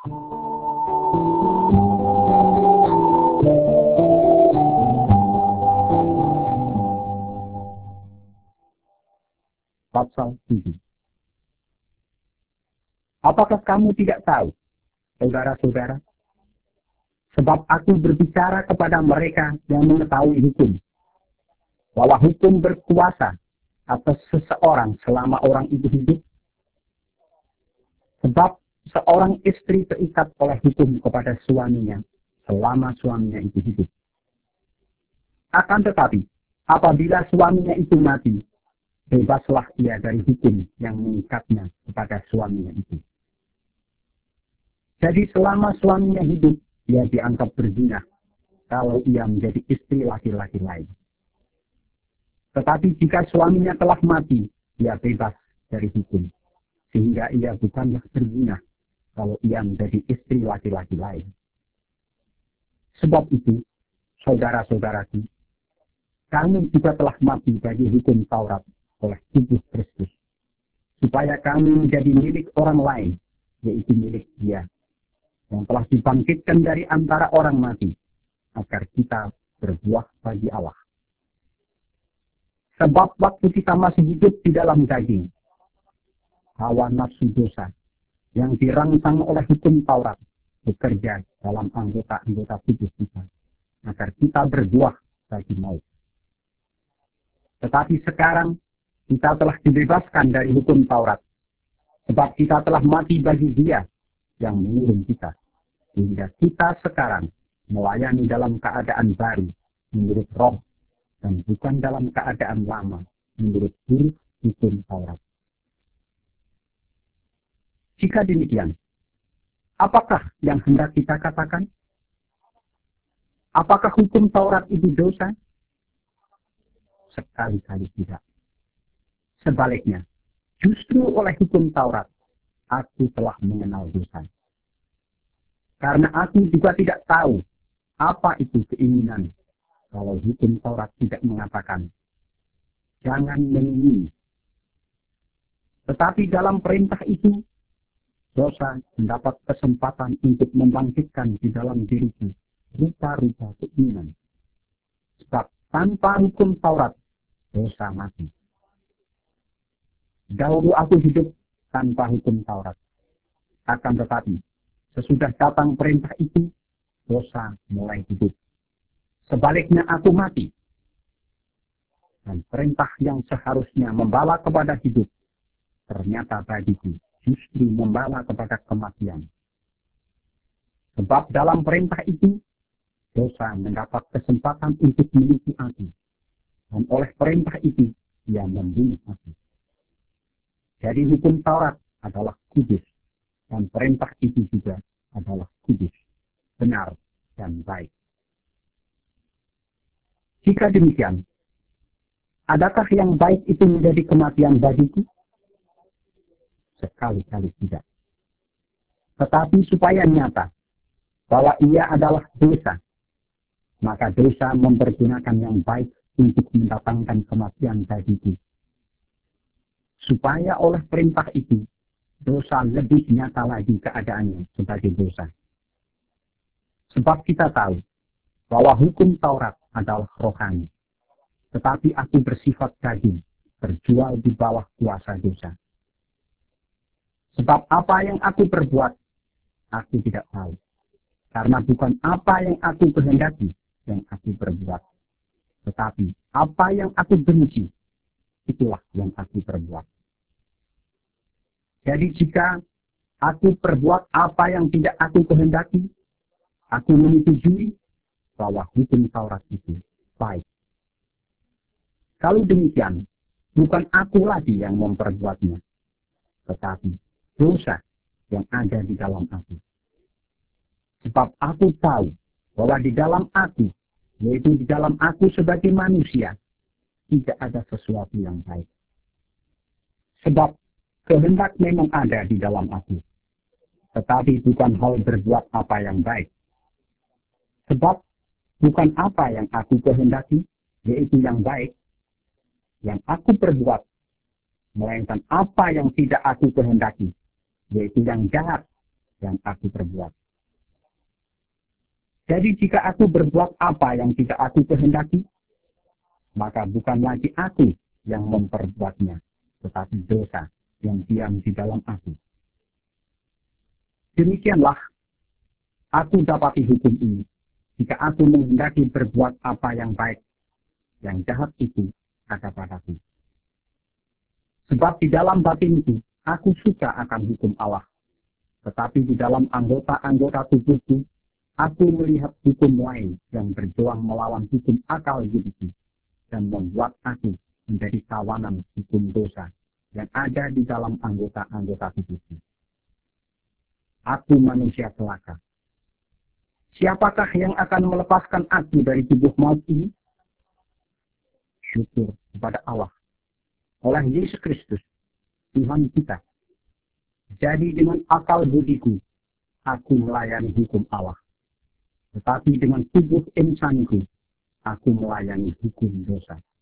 Pasal 7. Apakah kamu tidak tahu, saudara-saudara? Sebab aku berbicara kepada mereka yang mengetahui hukum, bahwa hukum berkuasa atas seseorang selama orang itu hidup. Sebab seorang istri terikat oleh hukum kepada suaminya selama suaminya itu hidup. Akan tetapi, apabila suaminya itu mati, bebaslah ia dari hukum yang mengikatnya kepada suaminya itu. Jadi selama suaminya hidup, ia dianggap berzina kalau ia menjadi istri laki-laki lain. Tetapi jika suaminya telah mati, ia bebas dari hukum, sehingga ia bukanlah berzina kalau ia menjadi istri laki-laki lain. Sebab itu, saudara-saudaraku, kamu juga telah mati bagi hukum Taurat oleh tubuh Kristus, supaya kami menjadi milik orang lain, yaitu milik Dia, yang telah dibangkitkan dari antara orang mati, agar kita berbuah bagi Allah. Sebab waktu kita masih hidup di dalam daging, hawa nafsu dosa yang dirangsang oleh hukum Taurat bekerja dalam anggota-anggota tubuh kita, agar kita berbuah bagi maut. Tetapi sekarang kita telah dibebaskan dari hukum Taurat, sebab kita telah mati bagi Dia yang mengurung kita, sehingga kita sekarang melayani dalam keadaan baru menurut roh, dan bukan dalam keadaan lama menurut huruf hukum Taurat. Jika demikian, apakah yang hendak kita katakan? Apakah hukum Taurat itu dosa? Sekali-kali tidak. Sebaliknya, justru oleh hukum Taurat, aku telah mengenal dosa. Karena aku juga tidak tahu apa itu keinginan, kalau hukum Taurat tidak mengatakan, jangan mengingini. Tetapi dalam perintah itu, dosa mendapat kesempatan untuk membangkitkan di dalam diriku rupa-rupa keinginan. Sebab tanpa hukum Taurat, dosa mati. Dahulu aku hidup tanpa hukum Taurat. Akan tetapi, sesudah datang perintah itu, dosa mulai hidup. Sebaliknya aku mati. Dan perintah yang seharusnya membawa kepada hidup, ternyata bagiku justru membawa kepada kematian. Sebab dalam perintah itu, dosa mendapat kesempatan untuk menipu aku. Dan oleh perintah itu, ia membunuh aku. Jadi hukum Taurat adalah kudus, dan perintah itu juga adalah kudus, benar, dan baik. Jika demikian, adakah yang baik itu menjadi kematian bagiku? Sekali-kali tidak. Tetapi supaya nyata bahwa ia adalah dosa, maka dosa mempergunakan yang baik untuk mendatangkan kematian bagiku. Supaya oleh perintah itu, dosa lebih nyata lagi keadaannya sebagai dosa. Sebab kita tahu bahwa hukum Taurat adalah rohani, tetapi aku bersifat daging, terjual di bawah kuasa dosa. Sebab apa yang aku perbuat, aku tidak tahu. Karena bukan apa yang aku kehendaki yang aku perbuat, tetapi apa yang aku benci, itulah yang aku perbuat. Jadi jika aku perbuat apa yang tidak aku kehendaki, aku menyetujui bahwa hukum Taurat itu baik. Kalau demikian, bukan aku lagi yang memperbuatnya, tetapi dosa yang ada di dalam aku. Sebab aku tahu bahwa di dalam aku, yaitu di dalam aku sebagai manusia, tidak ada sesuatu yang baik. Sebab kehendak memang ada di dalam aku, tetapi bukan hal berbuat apa yang baik. Sebab bukan apa yang aku kehendaki, yaitu yang baik, yang aku perbuat, melainkan apa yang tidak aku kehendaki, yaitu yang jahat, yang aku perbuat. Jadi jika aku berbuat apa yang tidak aku kehendaki, maka bukan lagi aku yang memperbuatnya, tetapi dosa yang diam di dalam aku. Demikianlah aku dapati hukum ini. Jika aku menghendaki berbuat apa yang baik, yang jahat itu ada padaku. Sebab di dalam batinku, aku suka akan hukum Allah. Tetapi di dalam anggota-anggota tubuhku, aku melihat hukum lain yang berjuang melawan hukum akal budiku dan membuat aku menjadi tawanan hukum dosa yang ada di dalam anggota-anggota tubuhku. Aku manusia celaka. Siapakah yang akan melepaskan aku dari tubuh maut ini? Syukur kepada Allah oleh Yesus Kristus, Tuhan kita. Jadi dengan akal budiku, aku melayani hukum Allah. Tetapi dengan tubuh insaniku, aku melayani hukum dosa.